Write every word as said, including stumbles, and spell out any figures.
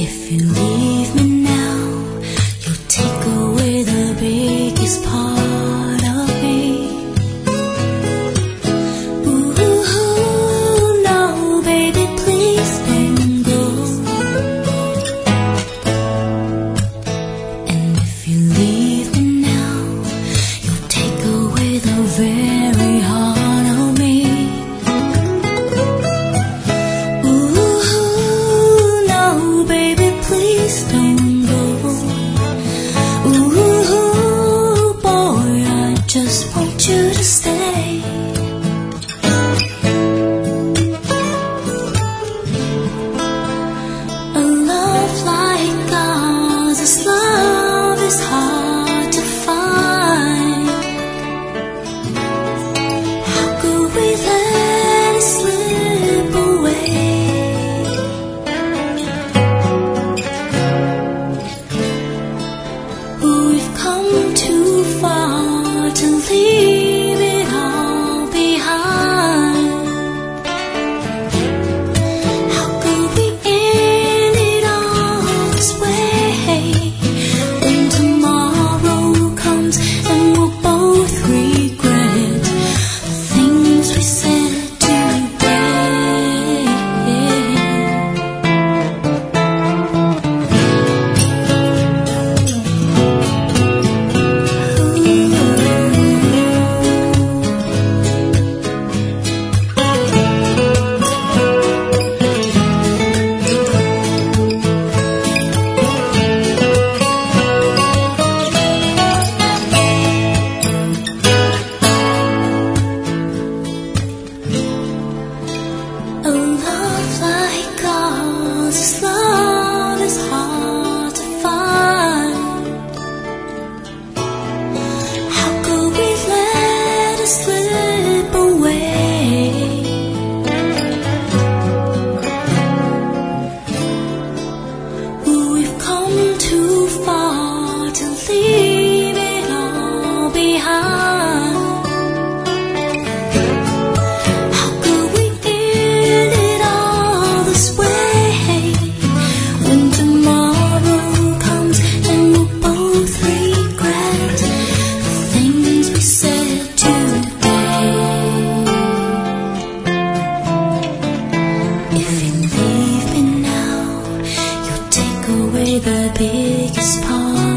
If you leave me now, you'll take away the biggest part of me. Ooh, no, baby, please don't go. And if you leave me now, you'll take away the very heart of me. Ooh, no, baby, please don't go. Ooh, boy, I just want you to stay. A love like ours, this love is hard to find. How could we let it slip away? We've come too far to leave it all behind. How could we end it all this way? When tomorrow comes and we'll both regret the things we said today. A love like ours, this love is hard to find. How could we let it slip away? We've come too far to leave it all behind. How could we end it all this way? When tomorrow comes and we'll both regret the things we said today. If you leave me now, you'll take away the biggest part